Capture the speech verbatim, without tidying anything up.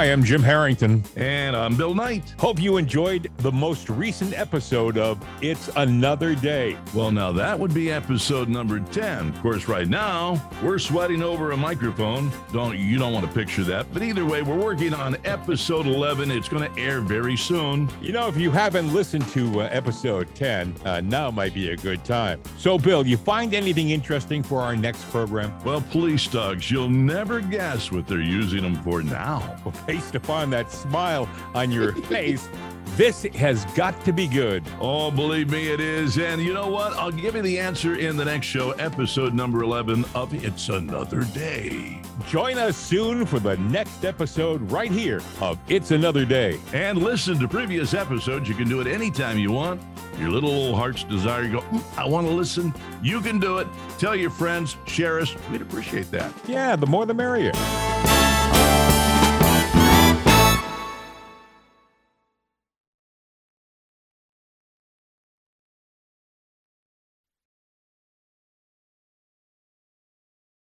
Hi, I'm Jim Harrington. And I'm Bill Knight. Hope you enjoyed the most recent episode of It's Another Day. Well, now that would be episode number ten. Of course, right now, we're sweating over a microphone. Don't You don't want to picture that. But either way, we're working on episode eleven. It's going to air very soon. You know, if you haven't listened to uh, episode ten, uh, now might be a good time. So, Bill, you find anything interesting for our next program? Well, police dogs, you'll never guess what they're using them for now. Well, based upon that smile on your face, this has got to be good. Oh, believe me, it is. And you know what? I'll give you the answer in the next show, episode number eleven of It's Another Day. Join us soon for the next episode right here of It's Another Day. And listen to previous episodes. You can do it anytime you want. Your little old heart's desire, you go, mm, I want to listen. You can do it. Tell your friends, share us. We'd appreciate that. Yeah, the more the merrier.